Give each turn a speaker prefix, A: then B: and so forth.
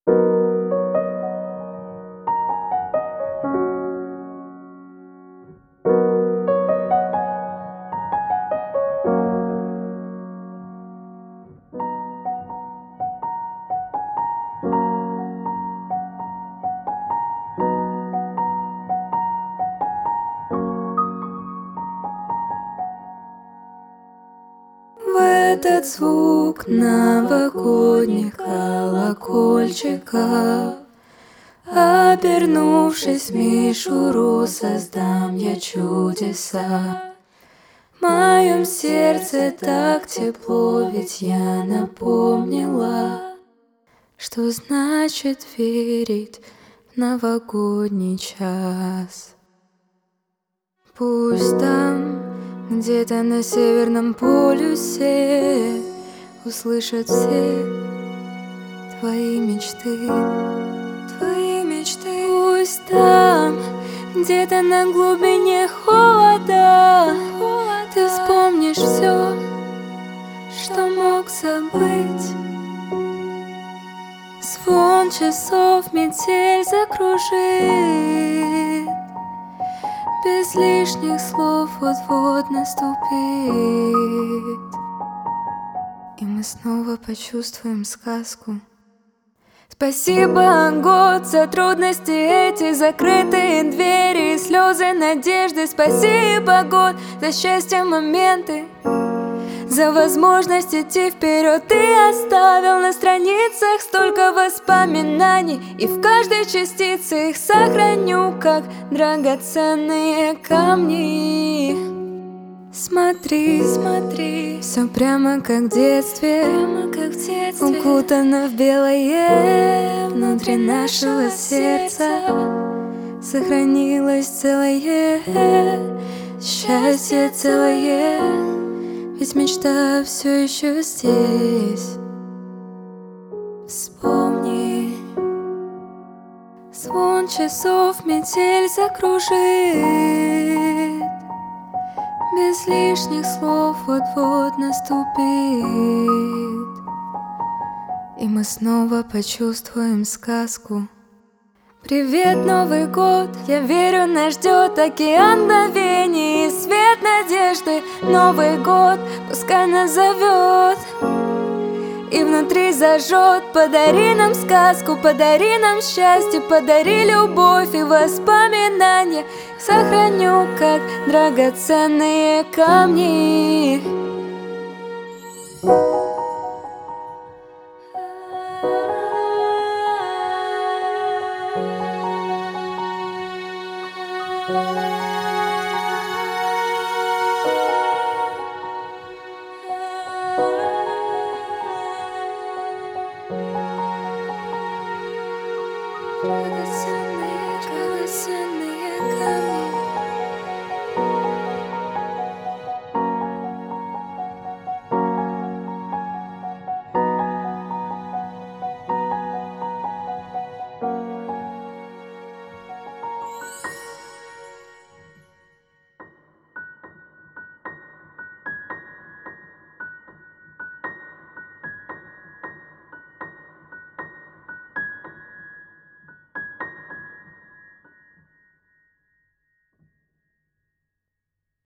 A: В этот звук новогодних колокольчиков, обернувшись в мишуру, создам я чудеса. В моем сердце так тепло, ведь я напомнила, что значит верить в новогодний час. Пусть там, где-то на северном полюсе, услышат все твои мечты, твои мечты. Пусть там, где-то на глубине холода, ты вспомнишь все, что мог забыть. Звон часов метель закружит, без лишних слов вот-вот наступит, и мы снова почувствуем сказку. Спасибо, год, за трудности эти, закрытые двери и слезы надежды. Спасибо, год, за счастье моменты, за возможность идти вперед. Ты оставил на страницах столько воспоминаний, и в каждой частице их сохраню, как драгоценные камни. Смотри, смотри, все прямо как в детстве, укутано в белое. Внутри нашего сердца сохранилось целое счастье, целое, ведь мечта все еще здесь. Вспомни, звон часов метель закружит, без лишних слов вот-вот наступит, и мы снова почувствуем сказку. Привет, Новый год, я верю, нас ждет океан мгновений и свет надежды. Новый год пускай нас зовет и внутри зажжет. Подари нам сказку, подари нам счастье, подари любовь и воспоминания. Сохраню, как драгоценные камни. Драгоценные